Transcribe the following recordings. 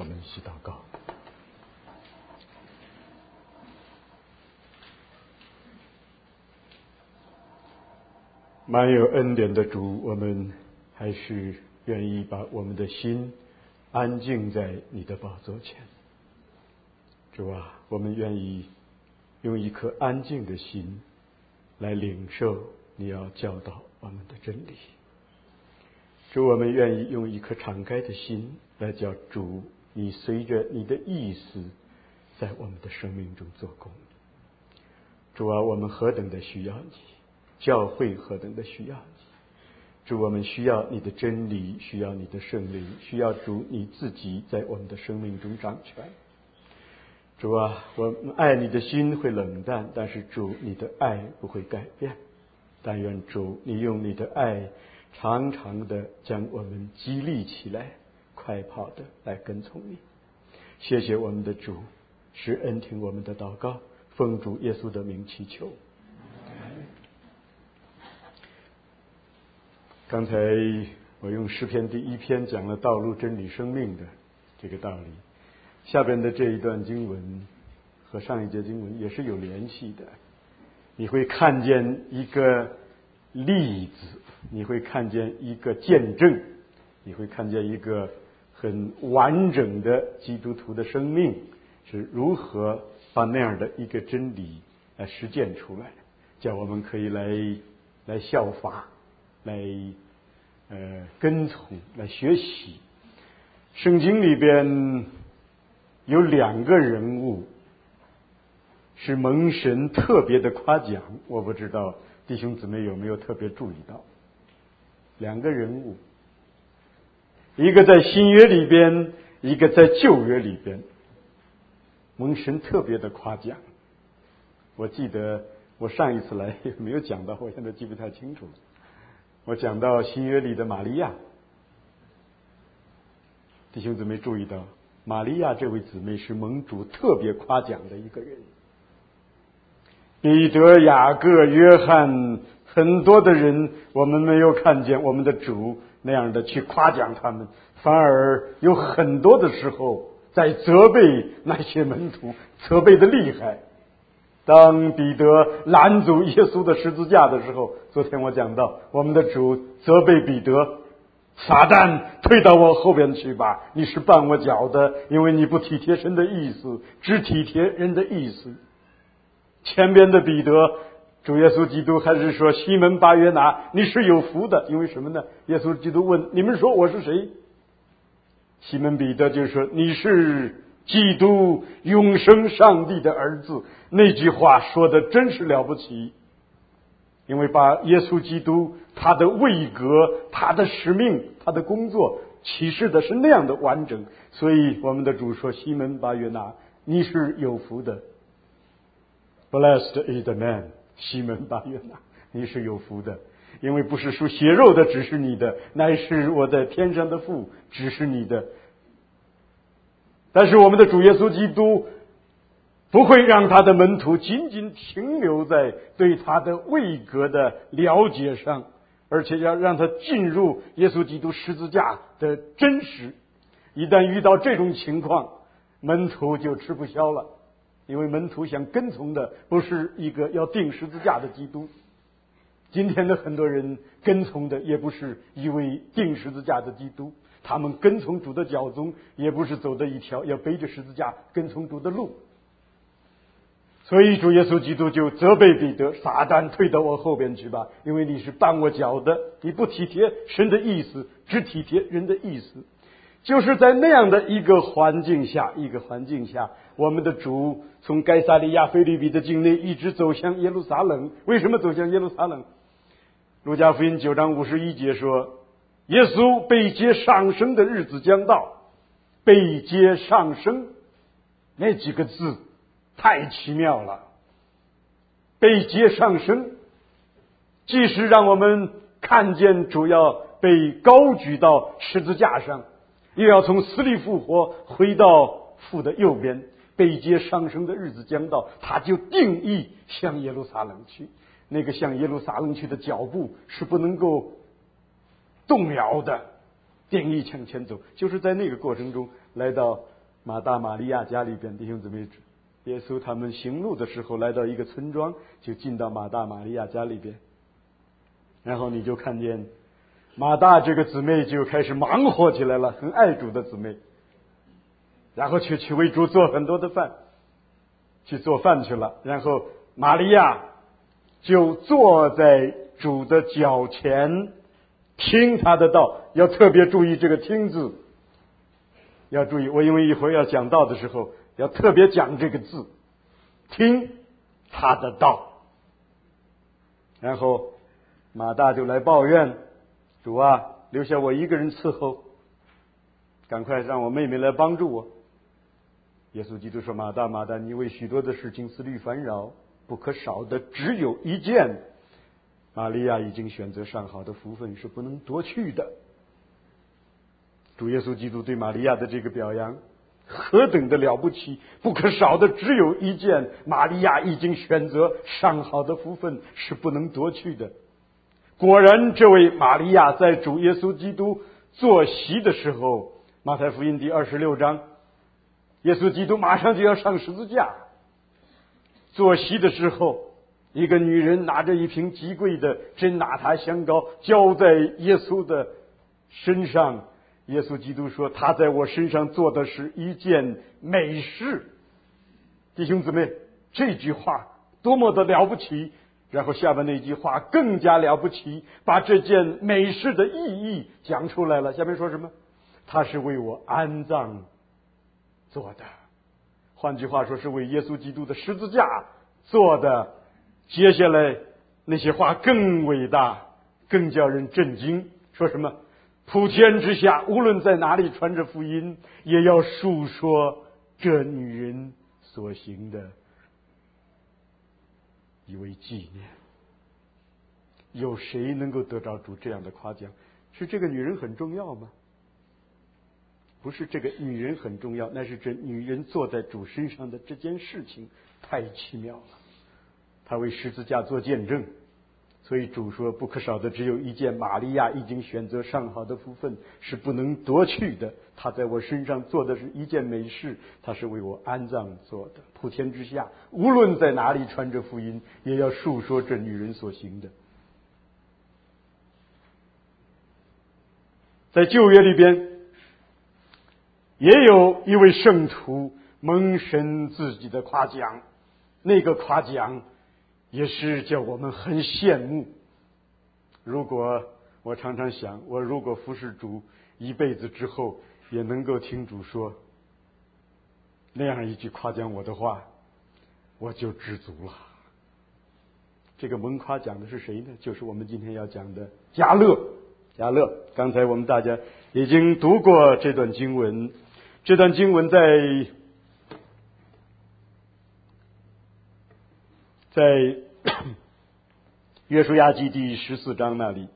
我们一起祷告。满有恩典的主，我们还是愿意把我们的心安静在你的宝座前。主啊，我们愿意用一颗安静的心来领受你要教导我们的真理。主，我们愿意用一颗敞开的心来叫主，你随着你的意思在我们的生命中做工。主啊，我们何等的需要你，教会何等的需要你。主，我们需要你的真理，需要你的圣灵，需要主你自己在我们的生命中掌权。主啊，我们爱你的心会冷淡，但是主你的爱不会改变。但愿主你用你的爱常常的将我们激励起来，快跑的来跟从你。谢谢我们的主，施恩听我们的祷告，奉主耶稣的名祈求。刚才我用诗篇第1篇讲了道路真理生命的这个道理，下边的这一段经文和上一节经文也是有联系的。你会看见一个例子，你会看见一个见证，你会看见一个很完整的基督徒的生命是如何把那样的一个真理来实践出来，叫我们可以来效法，来跟从，来学习。圣经里边有2个人物是蒙神特别的夸奖，我不知道弟兄姊妹有没有特别注意到。2个人物，一个在新约里边，一个在旧约里边，蒙神特别的夸奖。我记得我上一次来也没有讲到，我现在记不太清楚了。我讲到新约里的玛利亚，弟兄姊妹注意到，玛利亚这位姊妹是蒙主特别夸奖的一个人。彼得、雅各、约翰，很多的人我们没有看见我们的主那样的去夸奖他们，反而有很多的时候在责备那些门徒，责备的厉害。当彼得拦阻耶稣的十字架的时候，昨天我讲到我们的主责备彼得，撒旦退到我后边去吧，你是绊我脚的，因为你不体贴神的意思，只体贴人的意思。前边的彼得，主耶稣基督还是说，西门巴约拿，你是有福的，因为什么呢？耶稣基督问，你们说我是谁？西门彼得就说，你是基督，永生上帝的儿子。那句话说的真是了不起，因为把耶稣基督他的位格、他的使命、他的工作启示的是那样的完整，所以我们的主说，西门巴约拿，你是有福的。Blessed is the man， 西门巴约拿，你是有福的，因为不是属血肉的指示你的，乃是我在天上的父指示你的。但是我们的主耶稣基督不会让他的门徒仅仅停留在对他的位格的了解上，而且要让他进入耶稣基督十字架的真实。一旦遇到这种情况，门徒就吃不消了，因为门徒想跟从的不是一个要钉十字架的基督。今天的很多人跟从的也不是一位钉十字架的基督，他们跟从主的脚踪也不是走的一条要背着十字架跟从主的路。所以主耶稣基督就责备彼得，撒旦退到我后边去吧，因为你是绊我脚的，你不体贴神的意思，只体贴人的意思。就是在那样的一个环境下，我们的主从该撒利亚腓立比的境内一直走向耶路撒冷。为什么走向耶路撒冷？路加福音9章51节说，耶稣被接上升的日子将到。被接上升那几个字太奇妙了。被接上升既是让我们看见主要被高举到十字架上，又要从死里复活回到父的右边。被接上升的日子将到，他就定义向耶路撒冷去。那个向耶路撒冷去的脚步是不能够动摇的，定义向前走。就是在那个过程中来到马大马利亚家里边，弟兄姊妹，耶稣他们行路的时候来到一个村庄，就进到马大马利亚家里边，然后你就看见马大这个姊妹就开始忙活起来了，很爱主的姊妹，然后去为主做很多的饭，去做饭去了，然后玛利亚就坐在主的脚前听他的道，要特别注意这个听字，要注意，我因为一会儿要讲道的时候要特别讲这个字，听他的道。然后马大就来抱怨，主啊，留下我一个人伺候，赶快让我妹妹来帮助我。耶稣基督说，马大马大，你为许多的事情思虑烦扰，不可少的只有一件，玛利亚已经选择上好的福分，是不能夺去的。主耶稣基督对玛利亚的这个表扬何等的了不起，不可少的只有一件，玛利亚已经选择上好的福分，是不能夺去的。果然这位玛利亚在主耶稣基督坐席的时候，马太福音第26章，耶稣基督马上就要上十字架，坐席的时候，一个女人拿着一瓶极贵的真哪塔香膏浇在耶稣的身上，耶稣基督说，他在我身上做的是一件美事。弟兄姊妹，这句话多么的了不起，然后下面那句话更加了不起，把这件美事的意义讲出来了。下面说什么？他是为我安葬做的，换句话说是为耶稣基督的十字架做的。接下来那些话更伟大，更叫人震惊，说什么？普天之下无论在哪里传着福音，也要述说这女人所行的，以为纪念。有谁能够得到主这样的夸奖？是这个女人很重要吗？不是这个女人很重要，那是这女人坐在主身上的这件事情太奇妙了。她为十字架做见证，所以主说不可少的只有一件，玛利亚已经选择上好的福分，是不能夺去的。她在我身上做的是一件美事，她是为我安葬做的。普天之下无论在哪里传着福音，也要述说这女人所行的。在旧约里边也有一位圣徒蒙神自己的夸奖，那个夸奖也是叫我们很羡慕。如果我常常想，我如果服侍主一辈子之后也能够听主说那样一句夸奖我的话，我就知足了。这个蒙夸奖的是谁呢？就是我们今天要讲的迦勒。迦勒，刚才我们大家已经读过这段经文，这段经文在约书亚记第14章那里，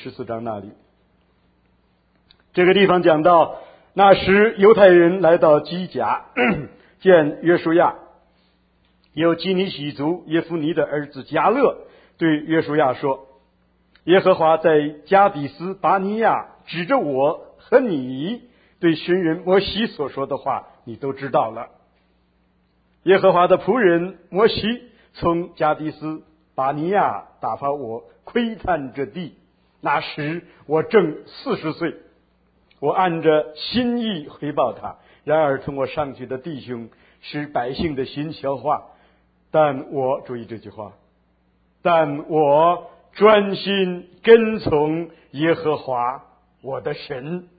这个地方讲到，那时犹太人来到基甲，见约书亚，有基尼喜族耶夫尼的儿子迦勒对约书亚说，耶和华在加底斯巴尼亚指着我和你对寻人摩西所说的话，你都知道了。耶和华的仆人摩西从加底斯巴尼亚打发我窥探这地，那时我正40岁，我按着心意回报他。然而同我上去的弟兄使百姓的心消化，但我注意这句话，但我专心跟从耶和华我的神。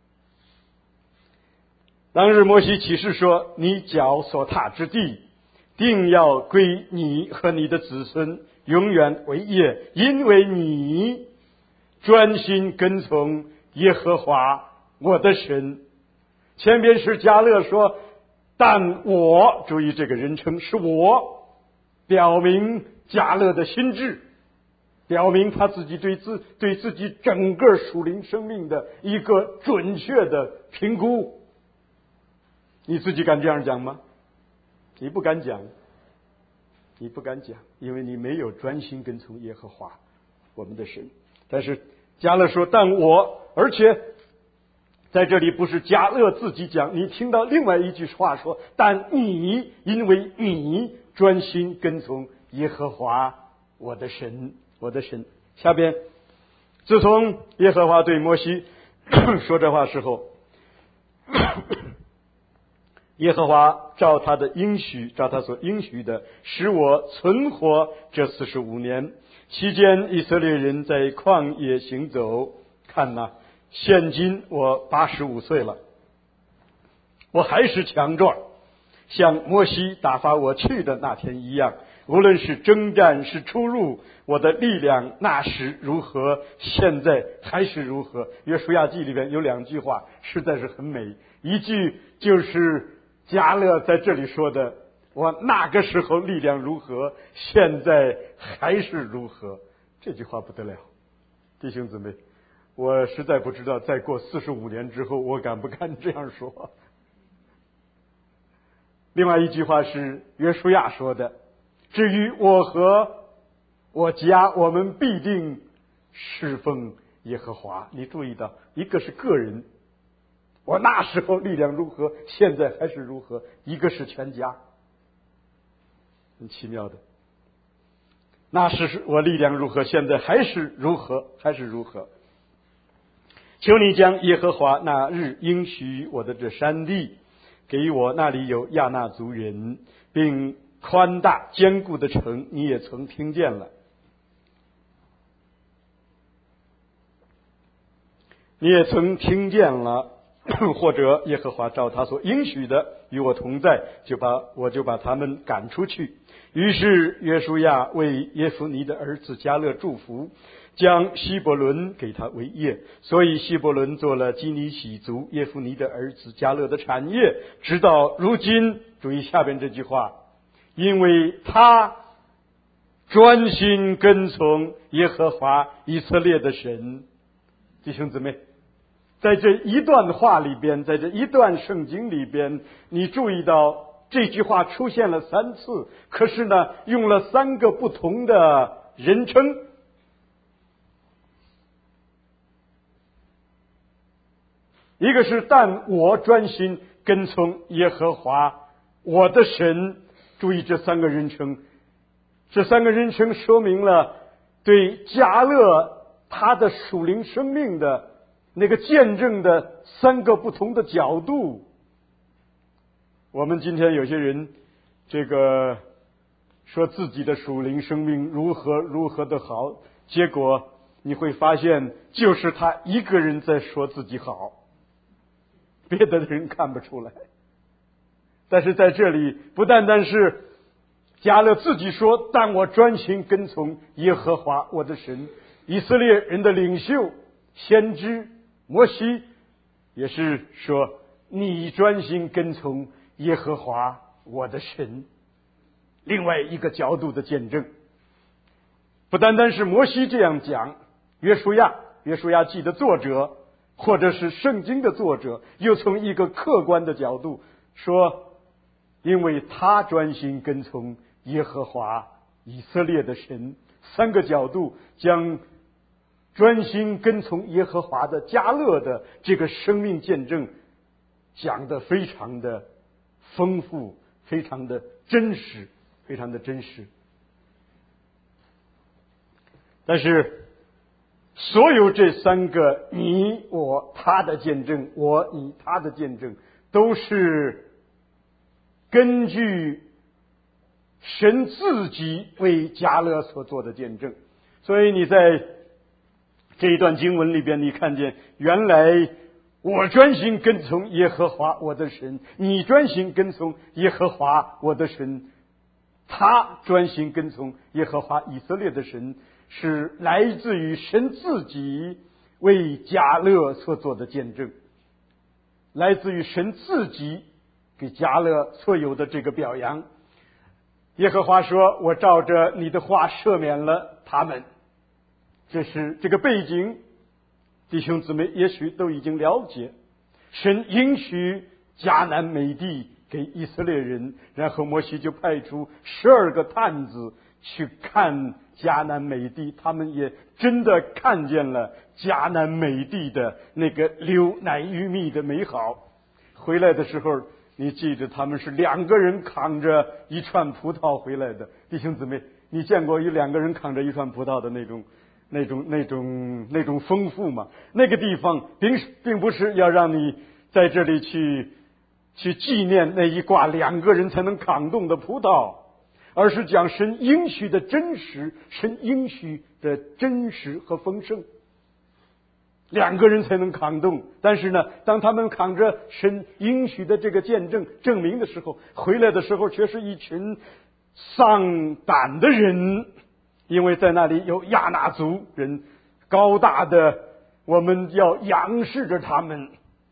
当日摩西起誓说，你脚所踏之地定要归你和你的子孙永远为业，因为你专心跟从耶和华我的神。前边是迦勒说，但我，注意这个人称是我，表明迦勒的心志，表明他自己对自己整个属灵生命的一个准确的评估。你自己敢这样讲吗？你不敢讲，因为你没有专心跟从耶和华我们的神。但是迦勒说，但我，而且在这里不是迦勒自己讲，你听到另外一句话说，但你因为你专心跟从耶和华我的神，我的神。下边，自从耶和华对摩西说这话时候，耶和华照他的应许，照他所应许的，使我存活这45年。期间以色列人在旷野行走，看哪，现今我85岁了，我还是强壮，像摩西打发我去的那天一样。无论是征战是出入，我的力量那时如何，现在还是如何。约书亚记里边有2句话实在是很美，一句就是迦勒在这里说的，我那个时候力量如何，现在还是如何。这句话不得了，弟兄姊妹，我实在不知道再过45年之后我敢不敢这样说。另外一句话是约书亚说的，至于我和我家，我们必定侍奉耶和华。你注意到，一个是个人，我那时候力量如何，现在还是如何；一个是全家，很奇妙的。那时我力量如何，现在还是如何，还是如何。求你将耶和华那日应许我的这山地给我，那里有亚衲族人，并宽大坚固的城，你也曾听见了。你也曾听见了，或者耶和华照他所应许的与我同在，我就把他们赶出去。于是约书亚为耶孚尼的儿子迦勒祝福，将希伯伦给他为业，所以希伯伦做了基尼喜族耶孚尼的儿子迦勒的产业，直到如今。注意下边这句话，因为他专心跟从耶和华以色列的神。弟兄姊妹，在这一段话里边，在这一段圣经里边，你注意到这句话出现了3次，可是呢，用了3个不同的人称。一个是但我专心跟从耶和华我的神。注意这3个人称，这3个人称说明了对迦勒他的属灵生命的那个见证的3个不同的角度。我们今天有些人说自己的属灵生命如何的好，结果你会发现就是他一个人在说自己好，别的人看不出来。但是在这里不单单是迦勒自己说，但我专心跟从耶和华我的神，以色列人的领袖先知摩西也是说，你专心跟从耶和华我的神。另外一个角度的见证，不单单是摩西这样讲，约书亚记的作者或者是圣经的作者又从一个客观的角度说，因为他专心跟从耶和华以色列的神。3个角度将专心跟从耶和华的迦勒的这个生命见证讲得非常的丰富，非常的真实，非常的真实。但是所有这3个你我他的见证，我你他的见证，都是根据神自己为迦勒所做的见证。所以你在这一段经文里边，你看见原来我专心跟从耶和华我的神，你专心跟从耶和华我的神，他专心跟从耶和华以色列的神，是来自于神自己为迦勒所做的见证，来自于神自己给迦勒所有的这个表扬。耶和华说，我照着你的话赦免了他们。这是这个背景，弟兄姊妹也许都已经了解。神应许迦南美地给以色列人，然后摩西就派出12个探子去看迦南美地，他们也真的看见了迦南美地的那个流奶与蜜的美好。回来的时候，你记着，他们是2个人扛着一串葡萄回来的。弟兄姊妹，你见过有2个人扛着一串葡萄的那种丰富吗？那个地方并不是要让你在这里去纪念那一挂2个人才能扛动的葡萄，而是讲神应许的真实，神应许的真实和丰盛。2个人才能扛动，但是呢，当他们扛着神应许的这个见证证明的时候，回来的时候却是一群丧胆的人，因为在那里有亚衲族人，高大的，我们要仰视着他们，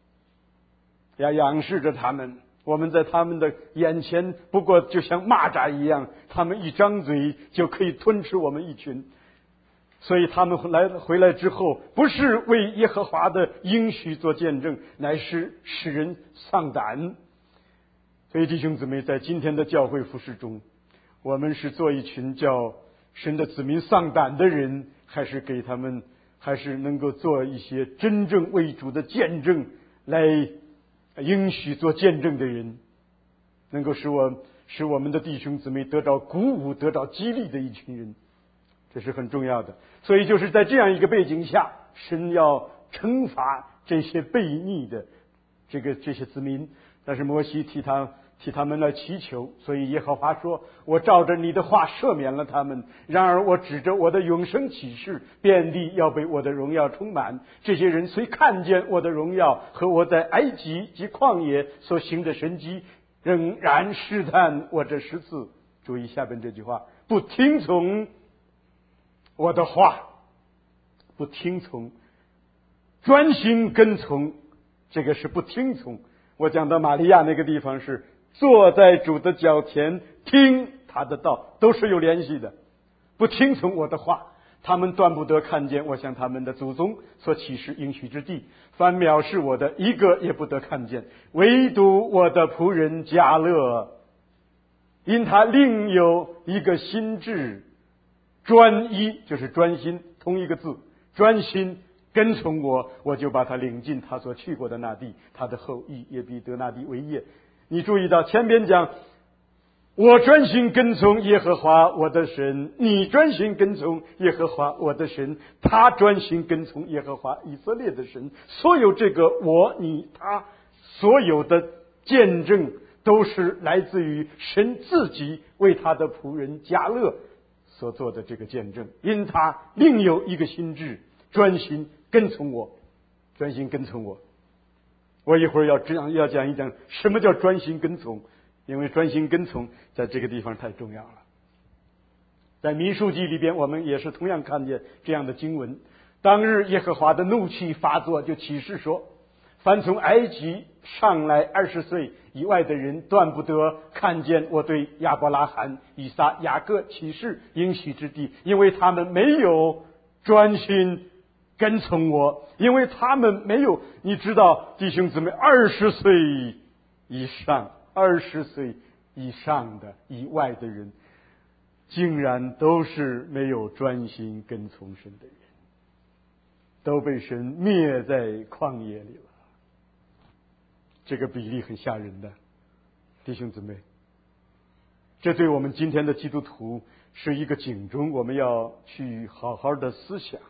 我们在他们的眼前不过就像蚂蚱一样，他们一张嘴就可以吞吃我们一群。所以他们回来之后，不是为耶和华的应许做见证，乃是使人丧胆。所以弟兄姊妹，在今天的教会服事中，我们是做一群叫神的子民丧胆的人，还是能够做一些真正为主的见证，来应许做见证的人，能够使我们的弟兄姊妹得到鼓舞，得到激励的一群人，这是很重要的。所以就是在这样一个背景下，神要惩罚这些悖逆的这些子民，但是摩西替他们来祈求，所以耶和华说，我照着你的话赦免了他们，然而我指着我的永生启示，遍地要被我的荣耀充满。这些人虽看见我的荣耀和我在埃及及旷野所行的神迹，仍然试探我这10次。注意下边这句话，不听从我的话，不听从，专心跟从，这个是不听从。我讲到玛利亚那个地方是坐在主的脚前听他的道，都是有联系的。不听从我的话，他们断不得看见我向他们的祖宗所启示应许之地，凡藐视我的一个也不得看见，唯独我的仆人迦勒，因他另有一个心志，专一，就是专心，同一个字，专心跟从我，我就把他领进他所去过的那地，他的后裔也必得那地为业。你注意到前边讲，我专心跟从耶和华我的神，你专心跟从耶和华我的神，他专心跟从耶和华以色列的神。所有这个我你他所有的见证，都是来自于神自己为他的仆人迦勒所做的这个见证。因他另有一个心志，专心跟从我，专心跟从我。我一会儿要讲一讲什么叫专心跟从，因为专心跟从在这个地方太重要了。在民数记里边，我们也是同样看见这样的经文。当日耶和华的怒气发作，就启示说，凡从埃及上来20岁以外的人，断不得看见我对亚伯拉罕、以撒、雅各启示应许之地，因为他们没有专心跟从我，因为他们没有，你知道弟兄姊妹，20岁以上、20岁以上的以外的人，竟然都是没有专心跟从神的人，都被神灭在旷野里了。这个比例很吓人的，弟兄姊妹，这对我们今天的基督徒是一个警钟，我们要去好好的思想。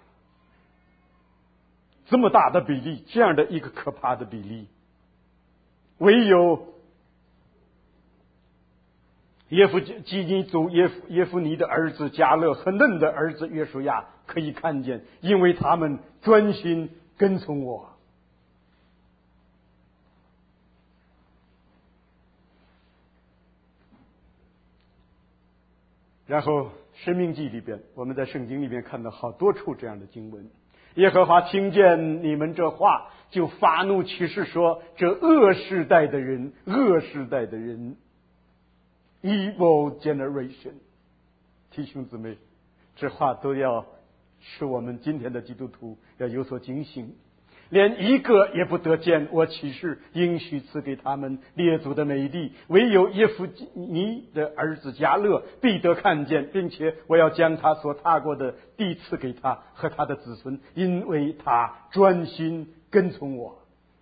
这么大的比例，这样的一个可怕的比例，唯有耶夫基尼族耶夫尼的儿子迦勒和嫩的儿子约书亚可以看见，因为他们专心跟从我。然后申命记里边，我们在圣经里边看到好多处这样的经文。耶和华听见你们这话，就发怒起誓说，这恶世代的人，evil generation。 弟兄姊妹，这话都要使我们今天的基督徒要有所警醒。 连一个也不得见。我启示应许赐给他们列祖的美地，唯有耶夫尼的儿子迦勒必得看见，并且我要将他所踏过的地赐给他和他的子孙，因为他专心跟从我。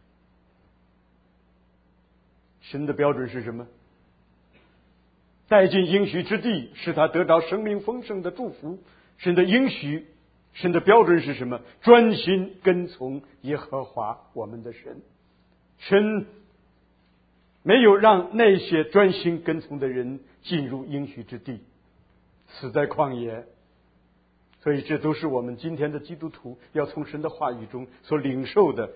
神的标准是什么？带进应许之地，使他得到生命丰盛的祝福。神的应许，神的标准是什么？专心跟从耶和华我们的神。神没有让那些专心跟从的人进入应许之地，死在旷野。所以这都是我们今天的基督徒要从神的话语中所领受的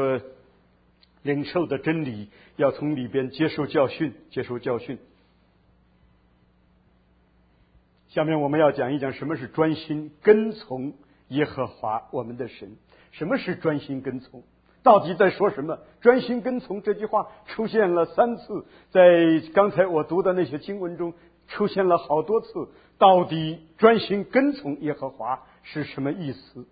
真理，要从里边接受教训。下面我们要讲一讲什么是专心跟从耶和华我们的神。什么是专心跟从？到底在说什么？专心跟从这句话出现了3次，在刚才我读的那些经文中出现了好多次。到底专心跟从耶和华是什么意思？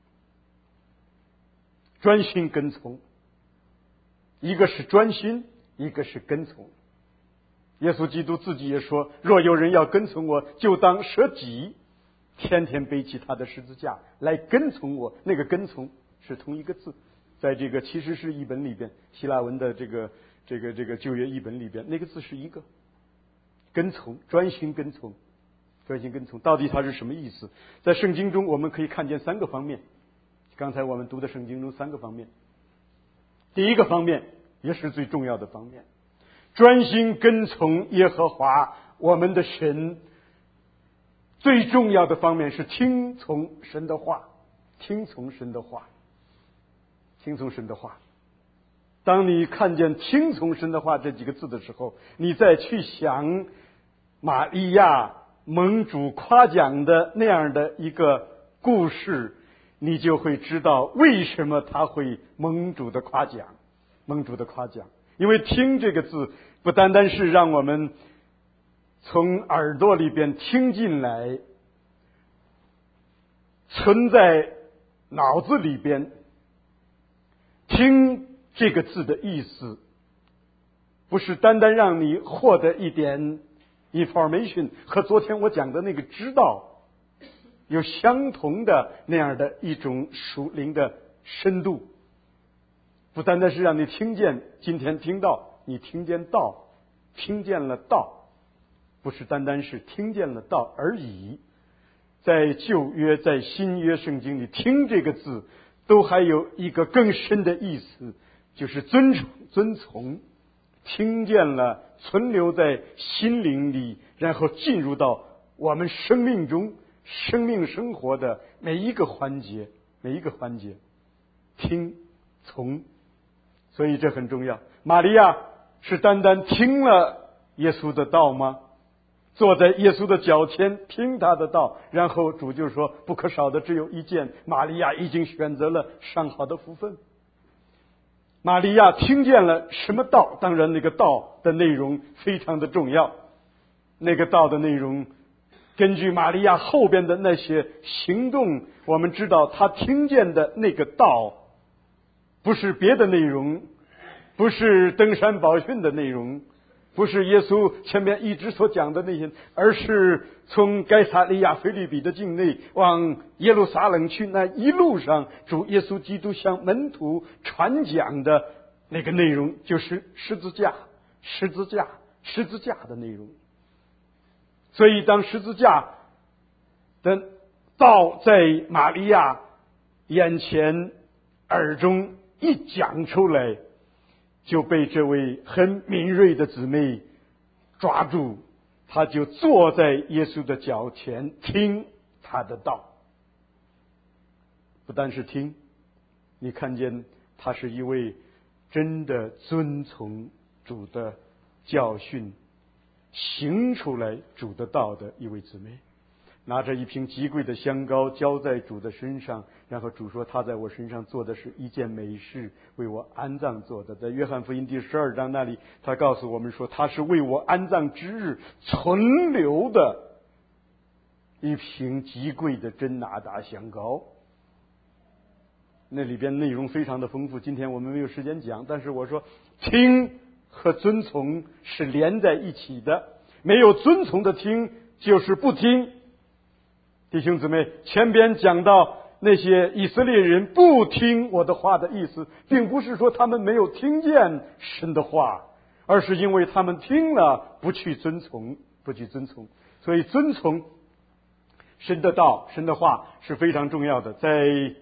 专心跟从，一个是专心，一个是跟从。耶稣基督自己也说，若有人要跟从我，就当舍己，天天背起他的十字架来跟从我。那个跟从是同一个字，在这个其实是译本里边，希腊文的这个旧约译本里边，那个字是一个跟从，专心跟从。到底它是什么意思？在圣经中我们可以看见3个方面。刚才我们读的圣经中3个方面。第一个方面也是最重要的方面，专心跟从耶和华我们的神，最重要的方面是听从神的话。当你看见听从神的话这几个字的时候，你再去想玛利亚蒙主夸奖的那样的一个故事，你就会知道为什么他会蒙主的夸奖。因为听这个字不单单是让我们从耳朵里边听进来，存在脑子里边。听这个字的意思不是单单让你获得一点 information， 和昨天我讲的那个知道有相同的那样的一种属灵的深度。不单单是让你听见，今天听到，你听见了道，不是单单是听见了道而已。在旧约在新约圣经里，听这个字都还有一个更深的意思，就是遵从，听见了存留在心灵里，然后进入到我们生命中生命生活的每一个环节，听从。所以这很重要。玛利亚是单单听了耶稣的道吗？坐在耶稣的脚前听他的道，然后主就说不可少的只有一件，玛利亚已经选择了上好的福分。玛利亚听见了什么道？当然那个道的内容非常的重要。那个道的内容根据玛利亚后边的那些行动，我们知道她听见的那个道不是别的内容，不是登山宝训的内容，不是耶稣前面一直所讲的那些，而是从该撒利亚腓立比的境内往耶路撒冷去，那一路上主耶稣基督向门徒传讲的那个内容，就是十字架的内容。所以当十字架的道在玛利亚眼前耳中一讲出来，就被这位很敏锐的姊妹抓住，他就坐在耶稣的脚前听他的道。不单是听，你看见他是一位真的遵从主的教训，行出来主的道的一位姊妹。拿着一瓶极贵的香膏浇在主的身上，然后主说他在我身上做的是一件美事，为我安葬做的。在约翰福音第12章那里，他告诉我们说他是为我安葬之日存留的一瓶极贵的真拿达香膏。 那里边内容非常的丰富，今天我们没有时间讲，但是我说听和遵从是连在一起的，没有遵从的听就是不听。弟兄姊妹，前边讲到那些以色列人不听我的话的意思，并不是说他们没有听见神的话，而是因为他们听了不去遵从。所以遵从神的道、神的话是非常重要的。在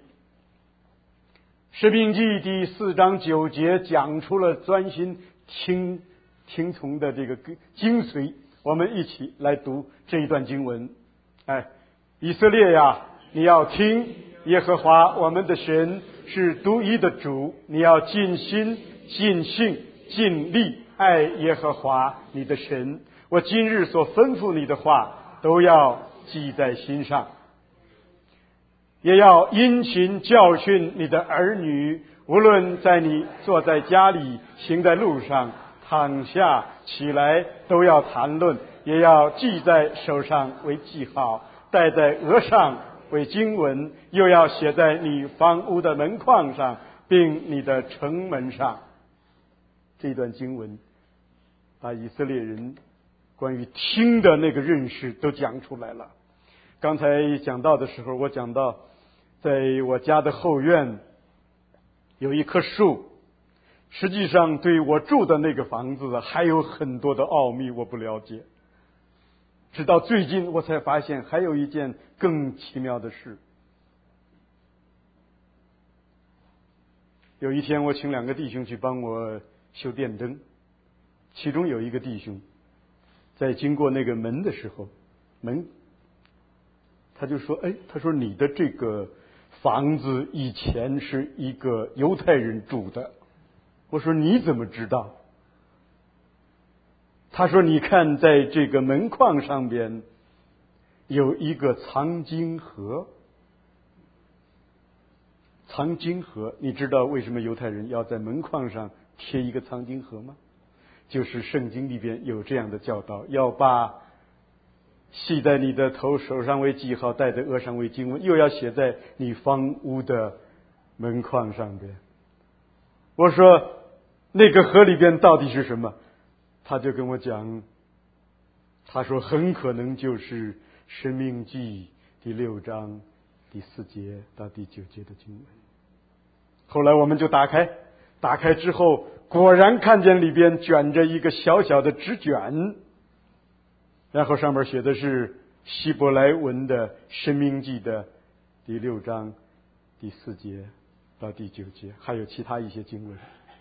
申命记第4章9节讲出了专心听从的这个精髓。我们一起来读这一段经文。以色列呀，你要听，耶和华我们的神是独一的主，你要尽心、尽性、尽力爱耶和华你的神。我今日所吩咐你的话都要记在心上，也要殷勤教训你的儿女，无论在你坐在家里、行在路上、躺下起来，都要谈论，也要记在手上为记号，戴在额上为经文，又要写在你房屋的门框上，并你的城门上。这段经文把以色列人关于听的那个认识都讲出来了。刚才讲到的时候，我讲到在我家的后院有一棵树，实际上对我住的那个房子还有很多的奥秘我不了解，直到最近我才发现还有一件更奇妙的事。有一天我请2个弟兄去帮我修电灯，其中有一个弟兄在经过那个门的时候，他就说他说你的这个房子以前是一个犹太人住的。我说你怎么知道？他说你看在这个门框上边有一个藏经盒。藏经盒，你知道为什么犹太人要在门框上贴一个藏经盒吗？就是圣经里边有这样的教导，要把系在你的头手上为记号，戴在额上为经文，又要写在你房屋的门框上边。我说那个盒里边到底是什么？他就跟我讲，他说很可能就是申命记第6章第4节到第9节的经文。后来我们就打开之后，果然看见里边卷着一个小小的纸卷，然后上面写的是希伯来文的申命记的第6章第4节到第9节，还有其他一些经文。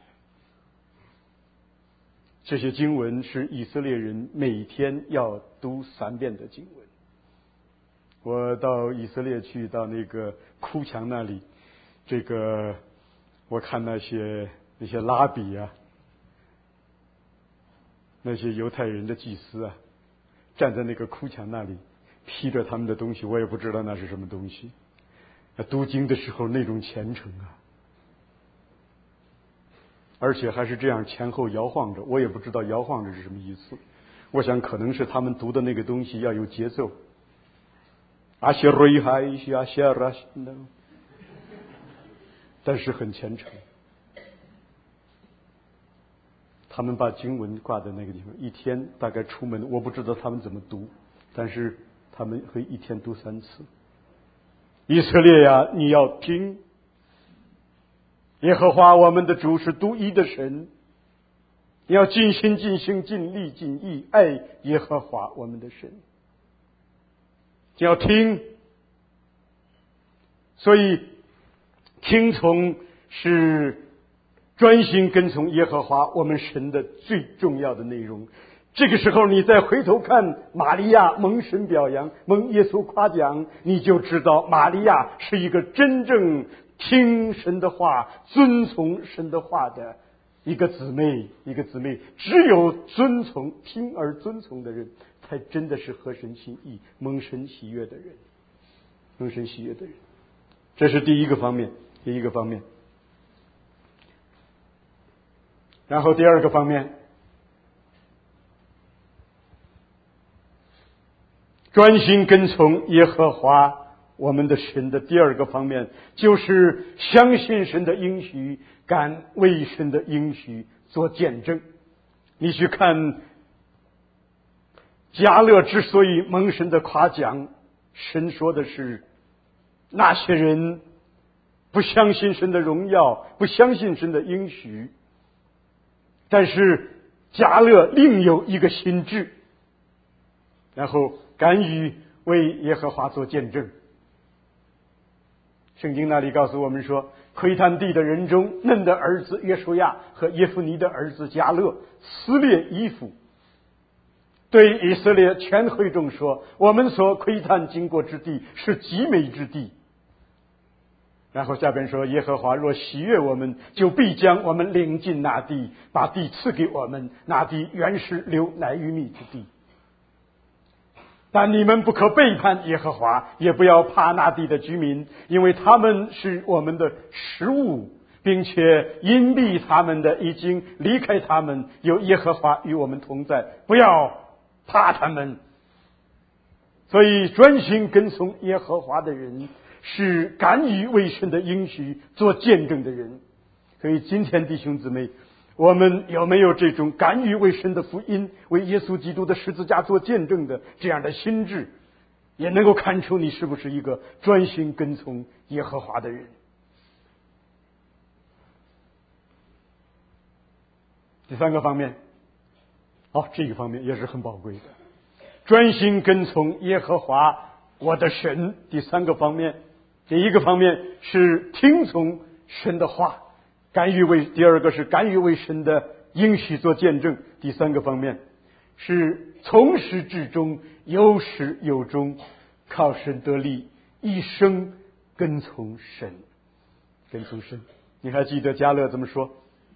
这些经文是以色列人每天要读3遍的经文。我到以色列去，到那个哭墙那里，我看那些拉比啊，那些犹太人的祭司啊，站在那个哭墙那里，披着他们的东西，我也不知道那是什么东西。读经的时候那种虔诚啊，而且还是这样前后摇晃着，我也不知道摇晃着是什么意思。我想可能是他们读的那个东西要有节奏。但是很虔诚。他们把经文挂在那个地方，一天大概出门，我不知道他们怎么读，但是他们会一天读3次。以色列呀，你要听，耶和华我们的主是独一的神，你要尽心尽性尽力尽意爱耶和华我们的神。你要听，所以听从是专心跟从耶和华我们神的最重要的内容。这个时候你再回头看玛利亚蒙神表扬，蒙耶稣夸奖，你就知道玛利亚是一个真正听神的话、遵从神的话的一个姊妹。只有遵从、听而遵从的人，才真的是合神心意、蒙神喜悦的人。这是第一个方面。然后第二个方面，专心跟从耶和华我们的神的第二个方面，就是相信神的应许，敢为神的应许做见证。你去看迦勒之所以蒙神的夸奖，神说的是那些人不相信神的荣耀，不相信神的应许，但是迦勒另有一个心志，然后敢于为耶和华做见证。圣经那里告诉我们说，窥探地的人中，嫩的儿子约书亚和耶夫尼的儿子迦勒撕裂衣服，对以色列全会众说，我们所窥探经过之地是极美之地。然后下边说，耶和华若喜悦我们，就必将我们领进那地，把地赐给我们，那地原是流奶与蜜之地。但你们不可背叛耶和华，也不要怕那地的居民，因为他们是我们的食物，并且隐蔽他们的已经离开他们，有耶和华与我们同在，不要怕他们。所以专心跟从耶和华的人，是敢于为神的应许做见证的人。所以今天弟兄姊妹，我们有没有这种敢于为神的福音，为耶稣基督的十字架做见证的这样的心志，也能够看出你是不是一个专心跟从耶和华的人。第三个方面，这个方面也是很宝贵的，专心跟从耶和华我的神。第三个方面，第一个方面是听从神的话，第二个是敢于为神的应许做见证。第三个方面是从始至终，有始有终，靠神得力，一生跟从神。跟从神，你还记得迦勒怎么说？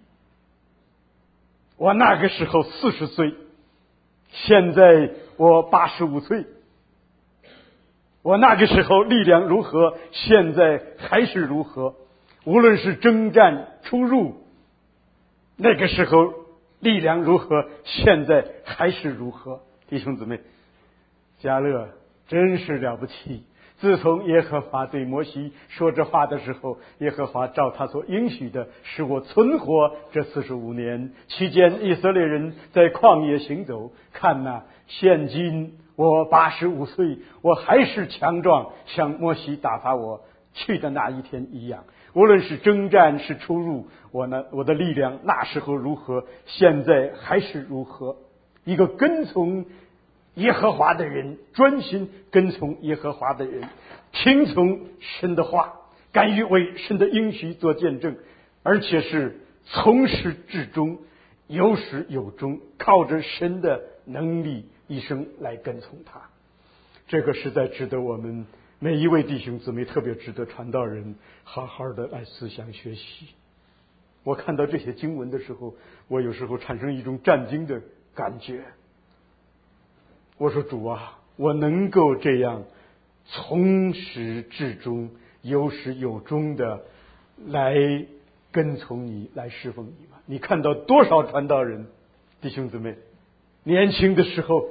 我那个时候40岁，现在我85岁。我那个时候力量如何，现在还是如何。无论是征战出入，那个时候力量如何，现在还是如何。弟兄姊妹，迦勒真是了不起。自从耶和华对摩西说这话的时候，耶和华照他所应许的，使我存活这45年，期间以色列人在旷野行走。看哪，现今我85岁，我还是强壮，像摩西打发我去的那一天一样。无论是征战是出入，我的力量那时候如何，现在还是如何。一个跟从耶和华的人，专心跟从耶和华的人，听从神的话，敢于为神的应许做见证，而且是从始至终，有始有终，靠着神的能力一生来跟从他。这个实在值得我们每一位弟兄姊妹，特别值得传道人好好的来思想学习。我看到这些经文的时候，我有时候产生一种战惊的感觉。我说主啊，我能够这样从始至终，有始有终的来跟从你，来侍奉你吗？你看到多少传道人，弟兄姊妹，年轻的时候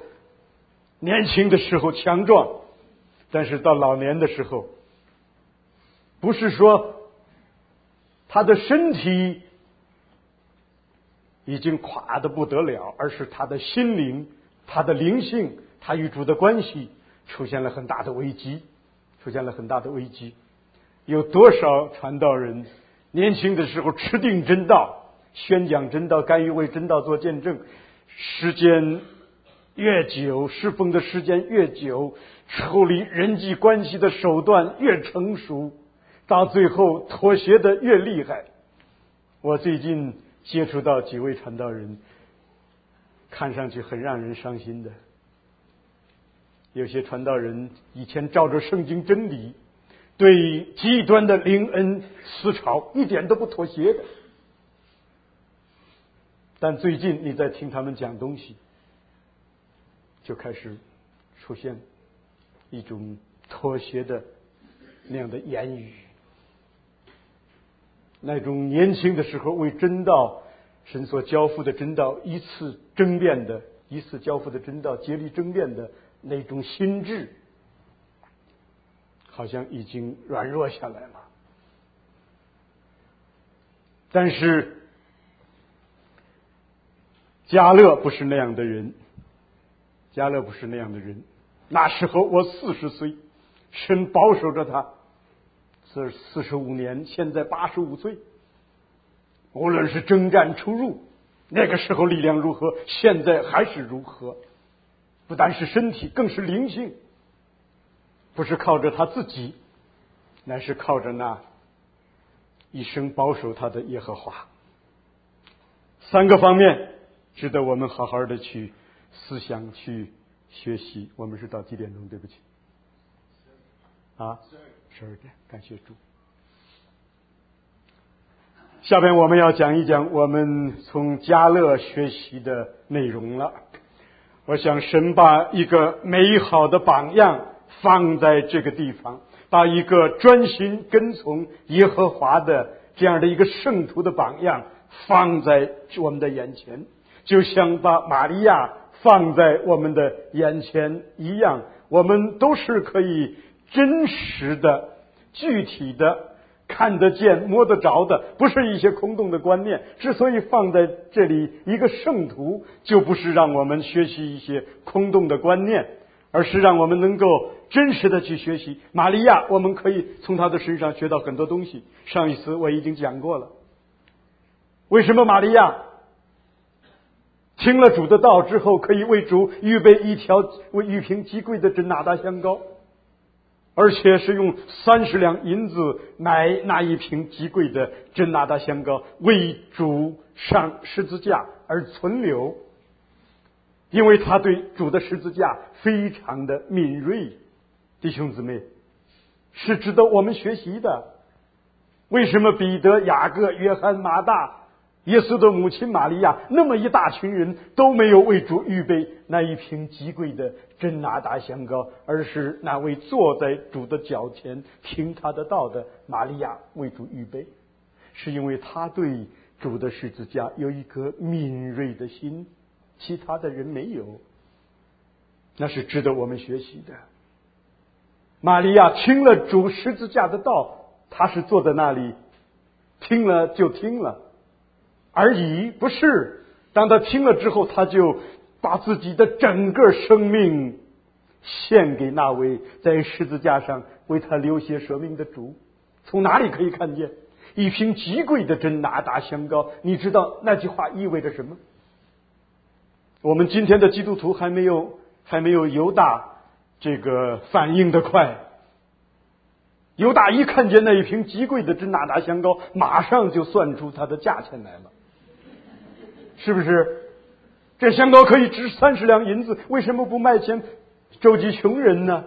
强壮，但是到老年的时候，不是说他的身体已经垮得不得了，而是他的心灵，他的灵性，他与主的关系出现了很大的危机。有多少传道人年轻的时候持定真道，宣讲真道，甘于为真道做见证，时间越久，侍奉的时间越久，处理人际关系的手段越成熟，到最后妥协的越厉害。我最近接触到几位传道人，看上去很让人伤心的。有些传道人以前照着圣经真理，对极端的灵恩思潮一点都不妥协的，但最近你在听他们讲东西，就开始出现一种妥协的那样的言语。那种年轻的时候为真道，神所交付的真道一次交付的真道竭力争辩的那种心智， 好像已经软弱下来了。但是迦勒不是那样的人，迦勒不是那样的人。那时候我40岁，神保守着他，是45年，现在85岁。无论是征战出入，那个时候力量如何，现在还是如何。不但是身体，更是灵性，不是靠着他自己，乃是靠着那一生保守他的耶和华。3个方面值得我们好好的去思想，去学习。我们是到几点钟？对不起啊，12点，感谢主。下边我们要讲一讲我们从迦勒学习的内容了。我想神把一个美好的榜样放在这个地方，把一个专心跟从耶和华的这样的一个圣徒的榜样放在我们的眼前，就像把玛利亚放在我们的眼前一样。我们都是可以真实的、具体的看得见摸得着的，不是一些空洞的观念。之所以放在这里，一个圣徒就不是让我们学习一些空洞的观念，而是让我们能够真实的去学习。玛利亚，我们可以从她的身上学到很多东西。上一次我已经讲过了，为什么玛利亚听了主的道之后，可以为主预备一瓶极贵的真哪吒香膏，而且是用30两银子买那一瓶极贵的真哪吒香膏，为主上十字架而存留，因为他对主的十字架非常的敏锐。弟兄姊妹，是值得我们学习的。为什么彼得、雅各、约翰、马大、耶稣的母亲玛利亚那么一大群人都没有为主预备那一瓶极贵的真哪吒香膏，而是那位坐在主的脚前听他的道的玛利亚为主预备？是因为他对主的十字架有一颗敏锐的心，其他的人没有。那是值得我们学习的。玛利亚听了主十字架的道，他是坐在那里听了就听了而已，不是当他听了之后，他就把自己的整个生命献给那位在十字架上为他流血舍命的主。从哪里可以看见？一瓶极贵的真哪吒香膏。你知道那句话意味着什么？我们今天的基督徒还没有犹大这个反应的快。犹大一看见那一瓶极贵的真哪吒香膏，马上就算出它的价钱来了，是不是？这香膏可以值30两银子，为什么不卖钱周济穷人呢？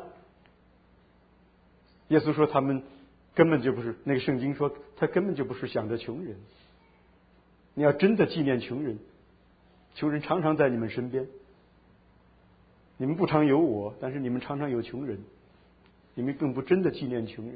耶稣说他们根本就不是，那个圣经说他根本就不是想着穷人。你要真的纪念穷人，穷人常常在你们身边，你们不常有我，但是你们常常有穷人，你们更不真的纪念穷人。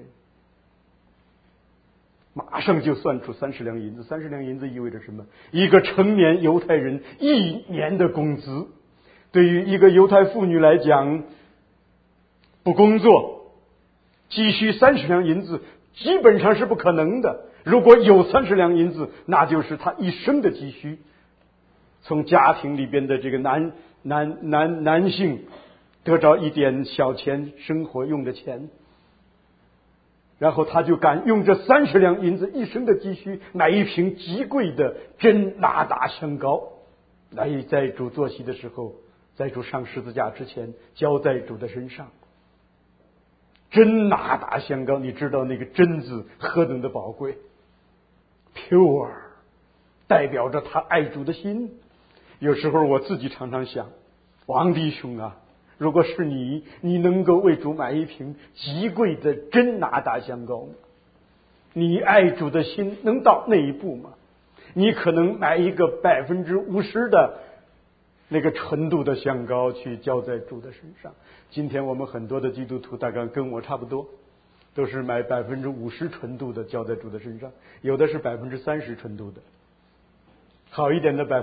马上就算出30两银子，30两银子意味着什么？一个成年犹太人1年的工资。对于一个犹太妇女来讲，不工作积蓄30两银子基本上是不可能的。如果有30两银子，那就是他一生的积蓄，从家庭里边的这个男性得着一点小钱生活用的钱，然后他就敢用这30两银子一生的积蓄买一瓶极贵的真哪吒香膏，来在主坐席的时候，在主上十字架之前浇在主的身上。真哪吒香膏，你知道那个真字何等的宝贵， pure 代表着他爱主的心。有时候我自己常常想，王弟兄啊，如果是你能够为主买一瓶极贵的真哪吒香膏吗？你爱主的心能到那一步吗？你可能买一个50%的那个纯度的香膏去浇在主的身上。今天我们很多的基督徒大概跟我差不多，都是买50%纯度的浇在主的身上，有的是30%纯度的，好一点的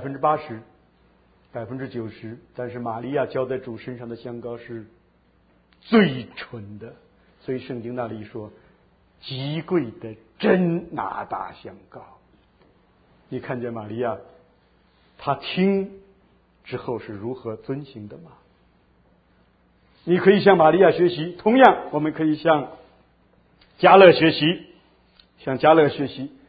80%、90%，但是玛利亚浇在主身上的香膏是最纯的、 所以圣经那里说，极贵的真拿大香膏。你看见玛利亚，她听之后是如何遵行的吗？你可以向玛利亚学习，同样我们可以向迦勒学习，向迦勒学习。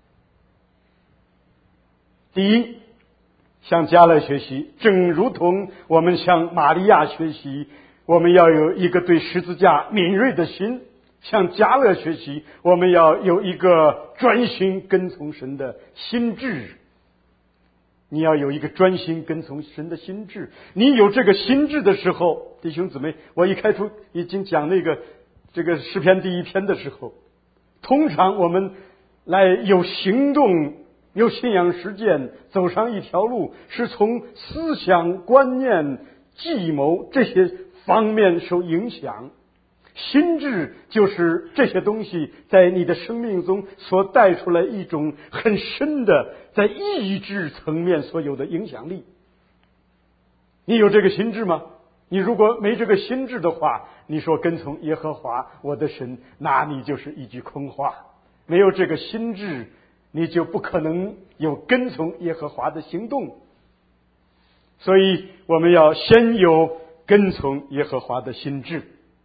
第一，向迦勒学习，正如同我们向玛利亚学习，我们要有一个对十字架敏锐的心；向迦勒学习，我们要有一个专心跟从神的心智。你要有一个专心跟从神的心智。你有这个心智的时候，弟兄姊妹，我一开头已经讲这个诗篇第1篇的时候，通常我们来有行动，有信仰实践，走上一条路，是从思想、观念、计谋这些方面受影响。心智就是这些东西在你的生命中所带出来一种很深的在意志层面所有的影响力。你有这个心智吗？你如果没这个心智的话，你说跟从耶和华我的神，那你就是一句空话。没有这个心智，你就不可能有跟从耶和华的行动。所以我们要先有跟从耶和华的心智，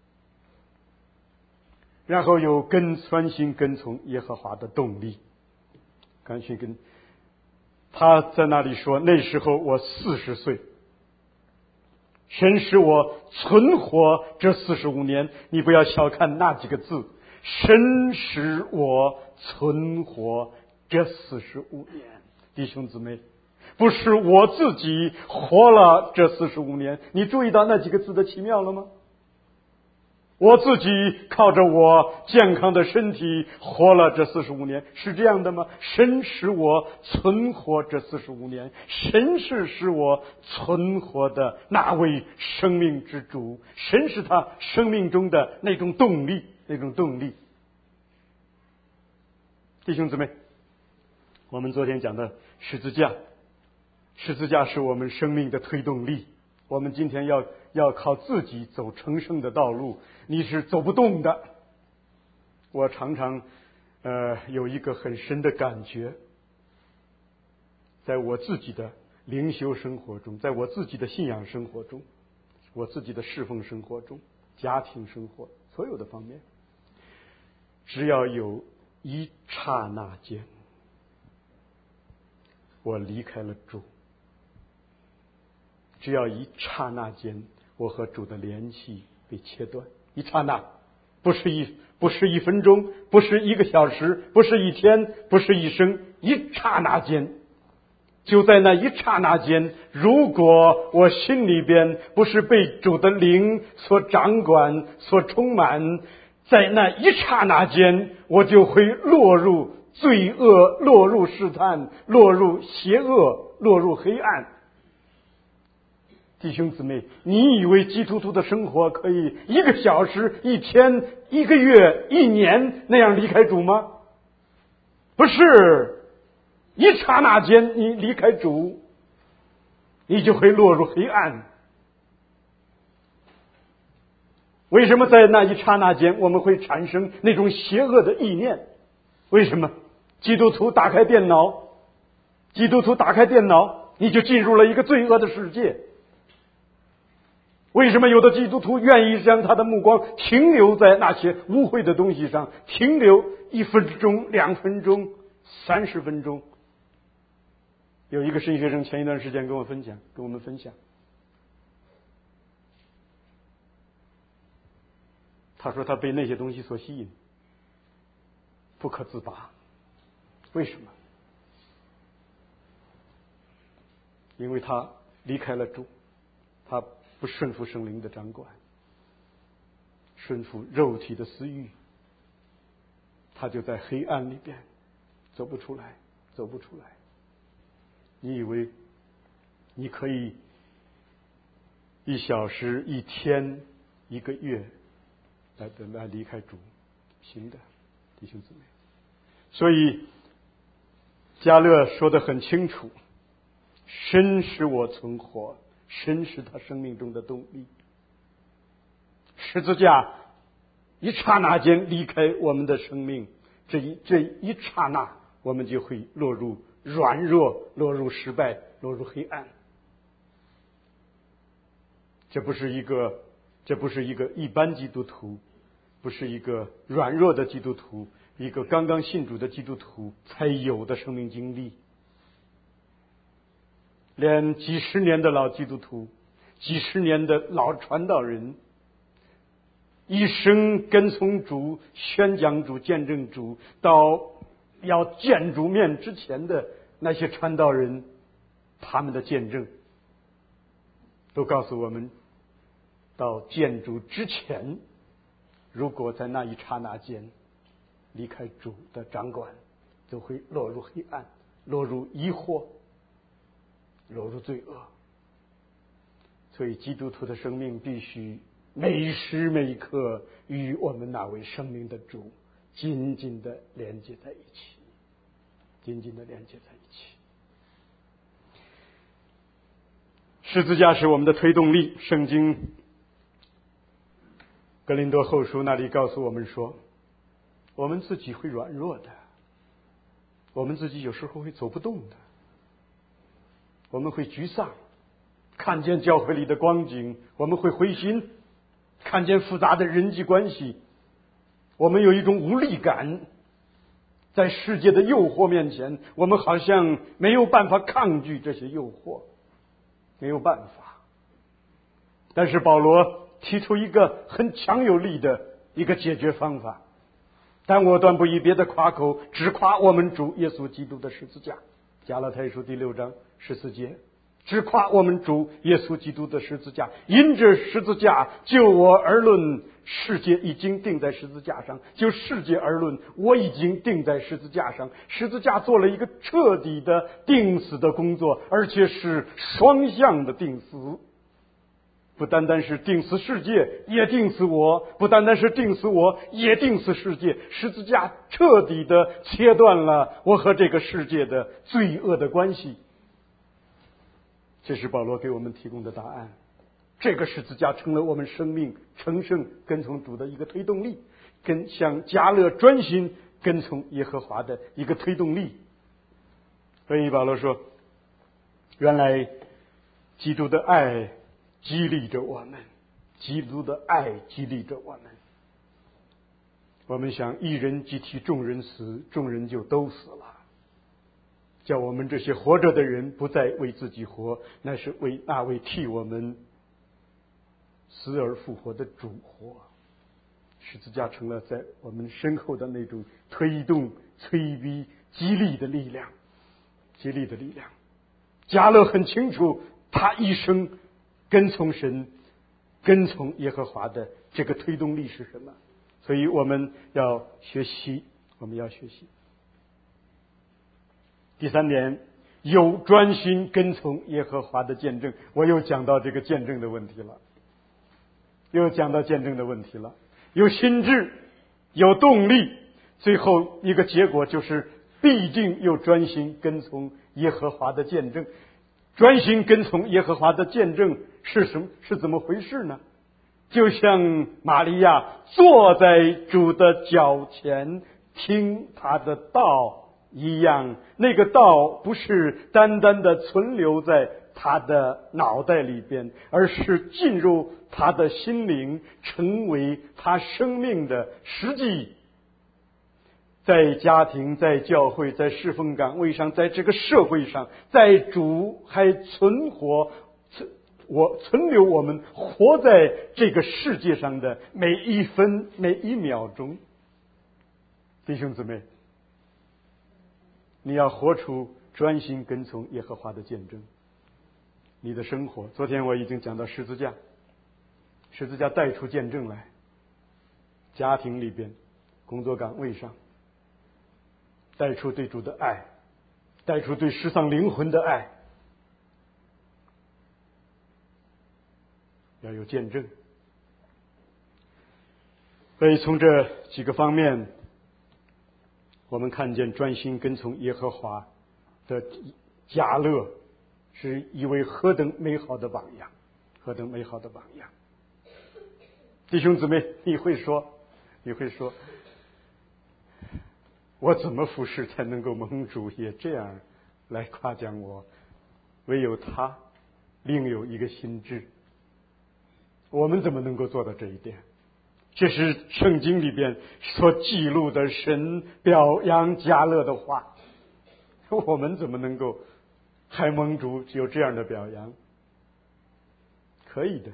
然后有专心跟从耶和华的动力。甘心跟他在那里说，那时候我40岁，神使我存活这45年。你不要小看那几个字，神使我存活这45年。弟兄姊妹，不是我自己活了这45年。你注意到那几个字的奇妙了吗？我自己靠着我健康的身体活了这45年，是这样的吗？神使我存活这45年，神是使我存活的那位生命之主，神是他生命中的那种动力。弟兄姊妹，我们昨天讲的十字架是我们生命的推动力。我们今天要靠自己走成圣的道路，你是走不动的。我常常有一个很深的感觉，在我自己的灵修生活中，在我自己的信仰生活中，我自己的侍奉生活中，家庭生活所有的方面，只要有一刹那间我离开了主，只要一刹那间我和主的联系被切断，一刹那，不是1分钟，不是1个小时，不是1天，不是一生，一刹那间。就在那一刹那间，如果我心里边不是被主的灵所掌管所充满，在那一刹那间我就会落入罪恶，落入试探，落入邪恶，落入黑暗。弟兄姊妹，你以为基督徒的生活可以1个小时、1天、1个月、1年那样离开主吗？不是，一刹那间你离开主，你就会落入黑暗。为什么在那一刹那间我们会产生那种邪恶的意念？为什么？基督徒打开电脑，你就进入了一个罪恶的世界。为什么有的基督徒愿意让他的目光停留在那些污秽的东西上，停留1分钟、2分钟、30分钟？有一个神学生前一段时间跟我们分享，他说他被那些东西所吸引，不可自拔。为什么？因为他离开了主，他不顺服圣灵的掌管，顺服肉体的私欲，他就在黑暗里边走不出来。你以为你可以1小时、1天、1个月来离开主？行的，弟兄姊妹。所以迦勒说得很清楚，神使我存活，神是他生命中的动力。十字架一刹那间离开我们的生命，这一刹那，我们就会落入软弱，落入失败，落入黑暗。这不是一个一般基督徒，不是一个软弱的基督徒，一个刚刚信主的基督徒才有的生命经历。连几十年的老基督徒，几十年的老传道人，一生跟从主、宣讲主、见证主，到要见主面之前的那些传道人，他们的见证都告诉我们，到见主之前，如果在那一刹那间离开主的掌管，就会落入黑暗，落入疑惑，落入罪恶。所以基督徒的生命必须每时每刻与我们那位生命的主紧紧的连接在一起，紧紧的连接在一起。十字架是我们的推动力。圣经哥林多后书那里告诉我们说，我们自己会软弱的，我们自己有时候会走不动的，我们会沮丧，看见教会里的光景我们会灰心，看见复杂的人际关系我们有一种无力感，在世界的诱惑面前，我们好像没有办法抗拒这些诱惑，没有办法。但是保罗提出一个很强有力的一个解决方法，但我断不以别的夸口，只夸我们主耶稣基督的十字架。加拉太书第6章14节，只夸我们主耶稣基督的十字架，因这十字架就我而论，世界已经钉在十字架上；就世界而论，我已经钉在十字架上。十字架做了一个彻底的钉死的工作，而且是双向的钉死。不单单是钉死世界，也钉死我；不单单是钉死我，也钉死世界。十字架彻底的切断了我和这个世界的罪恶的关系。这是保罗给我们提供的答案。这个十字架成了我们生命成圣跟从主的一个推动力，跟向加勒专心跟从耶和华的一个推动力。所以保罗说，原来基督的爱激励着我们，基督的爱激励着我们。我们想一人既替众人死，众人就都死了，叫我们这些活着的人不再为自己活，那是为那位替我们死而复活的主活。十字架成了在我们身后的那种推动、催逼、激励的力量，激励的力量。加勒很清楚，他一生跟从神、跟从耶和华的这个推动力是什么？所以我们要学习，我们要学习。第三点，有专心跟从耶和华的见证。我又讲到这个见证的问题了，有心智，有动力，最后一个结果就是必定有专心跟从耶和华的见证。专心跟从耶和华的见证是什么？是怎么回事呢？就像玛利亚坐在主的脚前听他的道一样，那个道不是单单的存留在他的脑袋里边，而是进入他的心灵，成为他生命的实际。在家庭，在教会，在侍奉岗位上，在这个社会上，在主还存留我们活在这个世界上的每一分每一秒钟。弟兄姊妹，你要活出专心跟从耶和华的见证。你的生活，昨天我已经讲到十字架带出见证来，家庭里边，工作岗位上，带出对主的爱，带出对失丧灵魂的爱，要有见证。所以从这几个方面，我们看见专心跟从耶和华的加勒是一位何等美好的榜样，何等美好的榜样。弟兄姊妹，你会说你会说，我怎么服侍才能够蒙主也这样来夸奖我？唯有他另有一个心志。我们怎么能够做到这一点？这是圣经里边所记录的神表扬迦勒的话。我们怎么能够还蒙主有这样的表扬？可以的，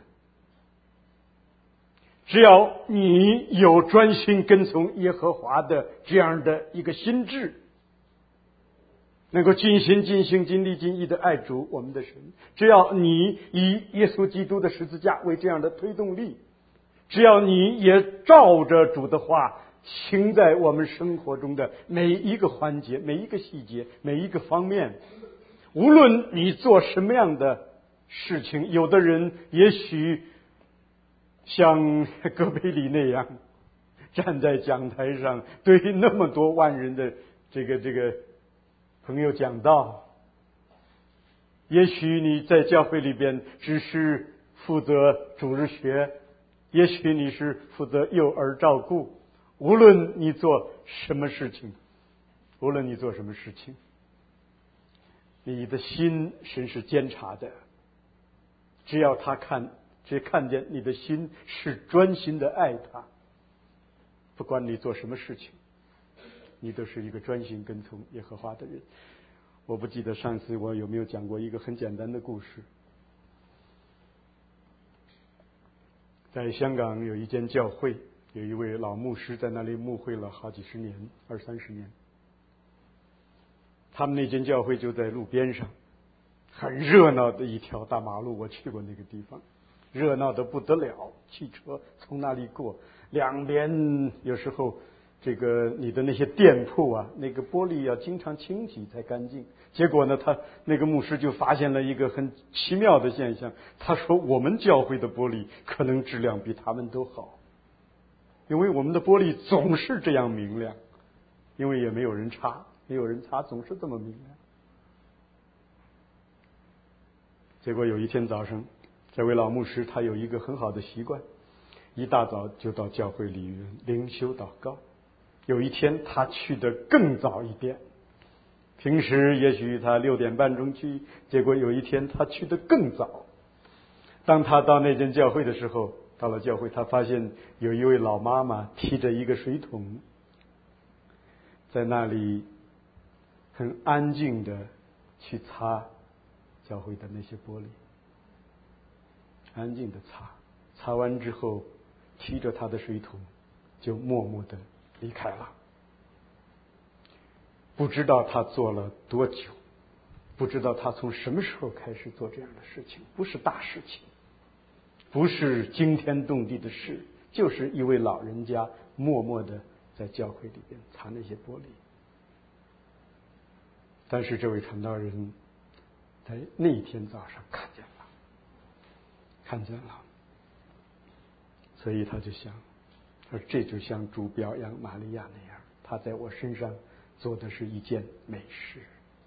只要你有专心跟从耶和华的这样的一个心志，能够尽心尽性尽力尽意的爱主我们的神，只要你以耶稣基督的十字架为这样的推动力，只要你也照着主的话行在我们生活中的每一个环节、每一个细节、每一个方面，无论你做什么样的事情，有的人也许像戈培里那样站在讲台上对那么多万人的这个朋友讲道，也许你在教会里边只是负责主日学，也许你是负责幼儿照顾，无论你做什么事情，你的心神是监察的，只要看见你的心是专心的爱他，不管你做什么事情，你都是一个专心跟从耶和华的人。我不记得上次我有没有讲过一个很简单的故事。在香港有一间教会，有一位老牧师在那里牧会了好几十年，20-30年。他们那间教会就在路边上，很热闹的一条大马路，我去过那个地方，热闹的不得了，汽车从那里过，两边有时候你的那些店铺啊，那个玻璃要经常清洗才干净。结果呢，他那个牧师就发现了一个很奇妙的现象，他说我们教会的玻璃可能质量比他们都好，因为我们的玻璃总是这样明亮，因为也没有人擦，总是这么明亮。结果有一天早上，这位老牧师他有一个很好的习惯，一大早就到教会里灵修祷告。有一天他去得更早一点，平时也许他6点半钟去，结果有一天他去得更早。当他到那间教会的时候，到了教会他发现有一位老妈妈提着一个水桶，在那里很安静的去擦教会的那些玻璃，安静的擦完之后提着他的水桶就默默的离开了。不知道他做了多久，不知道他从什么时候开始做这样的事情，不是大事情，不是惊天动地的事，就是一位老人家默默的在教会里边擦那些玻璃。但是这位传道人在那一天早上看见了，所以他就想，而这就像主表扬玛利亚那样，他在我身上做的是一件美事。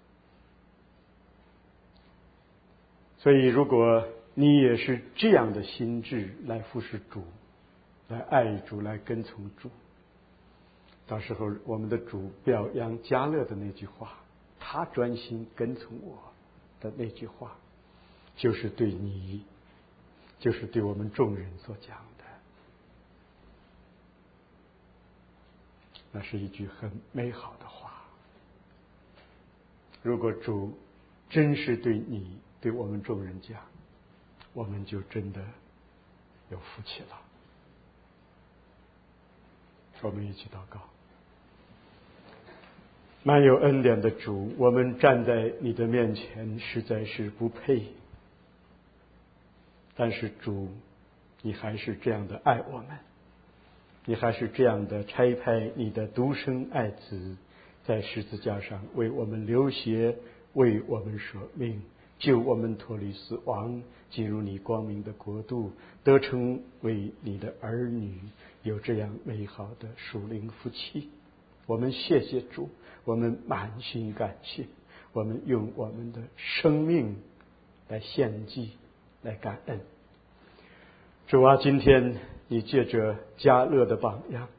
所以如果你也是这样的心志来服侍主，来爱主，来跟从主，到时候我们的主表扬迦勒的那句话，他专心跟从我的那句话，就是对你，就是对我们众人所讲的。那是一句很美好的话。如果主真是对你，对我们众人讲，我们就真的有福气了。我们一起祷告。满有恩典的主，我们站在你的面前实在是不配，但是主，你还是这样的爱我们，你还是这样的差派你的独生爱子在十字架上为我们流血，为我们舍命，救我们脱离死亡，进入你光明的国度，得成为你的儿女，有这样美好的属灵福气。我们谢谢主，我们满心感谢，我们用我们的生命来献祭，来感恩。主啊，今天你借着迦勒的榜样，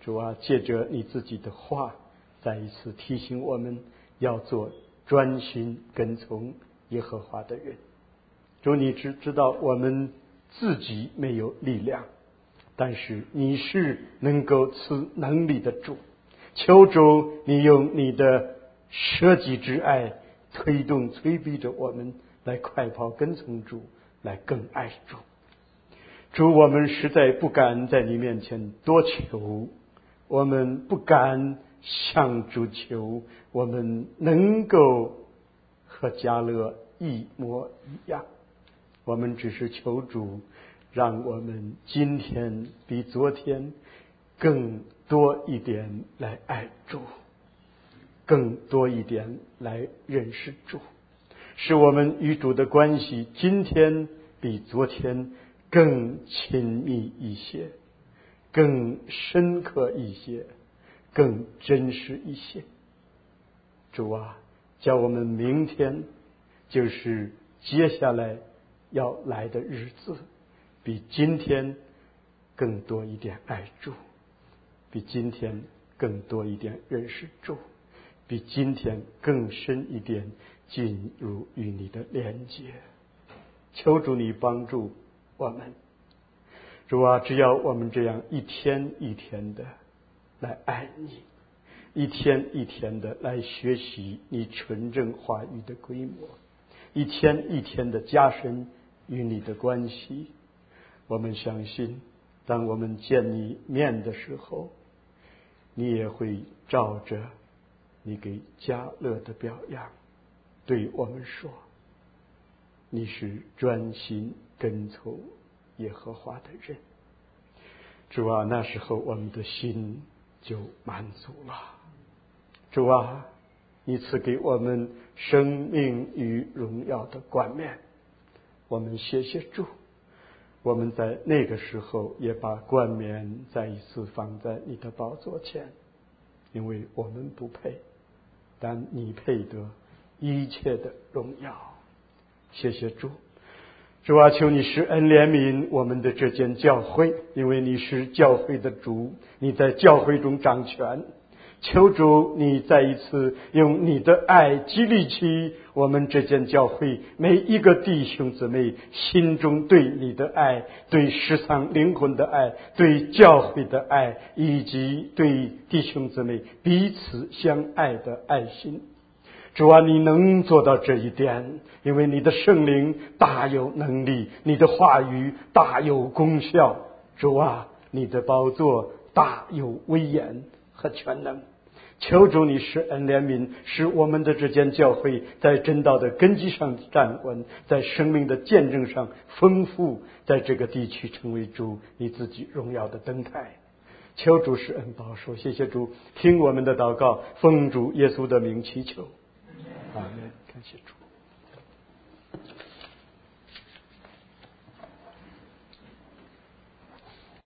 主啊，借着你自己的话，再一次提醒我们要做专心跟从耶和华的人。主，你知道我们自己没有力量，但是你是能够赐能力的主。求主你用你的舍己之爱推动催逼着我们来快跑跟从主，来更爱主。主，我们实在不敢在你面前多求，我们不敢向主求我们能够和迦勒一模一样，我们只是求主让我们今天比昨天更多一点来爱主，更多一点来认识主，使我们与主的关系今天比昨天更亲密一些，更深刻一些，更真实一些。主啊，叫我们明天就是接下来要来的日子，比今天更多一点爱主，比今天更多一点认识主，比今天更深一点进入与你的连结。求主你帮助我们。主啊，只要我们这样一天一天的来爱你，一天一天的来学习你纯正话语的规模，一天一天的加深与你的关系，我们相信当我们见你面的时候，你也会照着你给迦勒的表扬对我们说，你是专心跟从耶和华的人。主啊，那时候我们的心就满足了。主啊，你赐给我们生命与荣耀的冠冕，我们谢谢主。我们在那个时候也把冠冕再一次放在你的宝座前，因为我们不配，但你配得一切的荣耀。谢谢主。主啊，求你施恩怜悯我们的这间教会，因为你是教会的主，你在教会中掌权。求主你再一次用你的爱激励起我们这间教会每一个弟兄姊妹心中对你的爱，对失丧灵魂的爱，对教会的爱，以及对弟兄姊妹彼此相爱的爱心。主啊，你能做到这一点，因为你的圣灵大有能力，你的话语大有功效。主啊，你的宝座大有威严和全能。求主你施恩怜悯，使我们的这间教会在真道的根基上站稳，在生命的见证上丰富，在这个地区成为主你自己荣耀的灯台。求主施恩保守，谢谢主，听我们的祷告，奉主耶稣的名祈求。阿们。感谢主。